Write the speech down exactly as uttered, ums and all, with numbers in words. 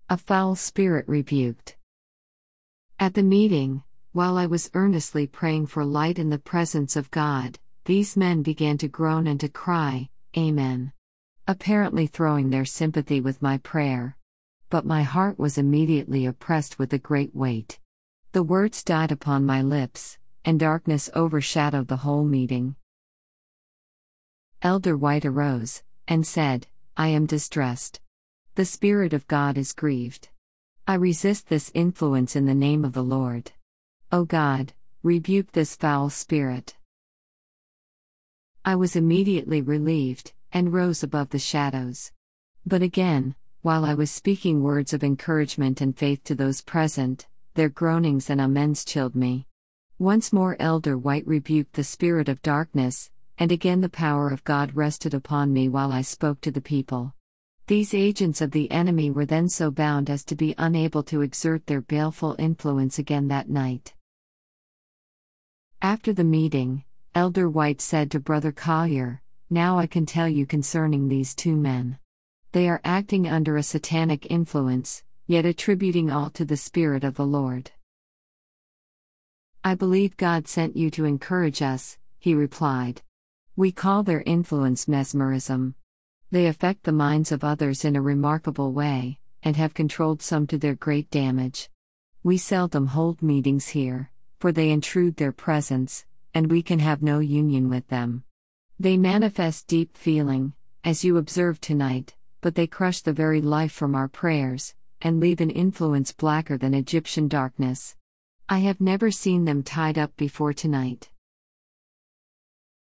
A foul spirit rebuked. At the meeting, while I was earnestly praying for light in the presence of God, these men began to groan and to cry, "Amen," apparently throwing their sympathy with my prayer. But my heart was immediately oppressed with a great weight. The words died upon my lips, and darkness overshadowed the whole meeting. Elder White arose, and said, "I am distressed. The Spirit of God is grieved. I resist this influence in the name of the Lord. O God, rebuke this foul spirit." I was immediately relieved, and rose above the shadows. But again, while I was speaking words of encouragement and faith to those present, their groanings and amens chilled me. Once more Elder White rebuked the spirit of darkness, and again the power of God rested upon me while I spoke to the people. These agents of the enemy were then so bound as to be unable to exert their baleful influence again that night. After the meeting, Elder White said to Brother Collier, "Now I can tell you concerning these two men. They are acting under a satanic influence, yet attributing all to the Spirit of the Lord." "I believe God sent you to encourage us," he replied. "We call their influence mesmerism. They affect the minds of others in a remarkable way, and have controlled some to their great damage. We seldom hold meetings here, for they intrude their presence, and we can have no union with them. They manifest deep feeling, as you observed tonight, but they crush the very life from our prayers, and leave an influence blacker than Egyptian darkness. I have never seen them tied up before tonight.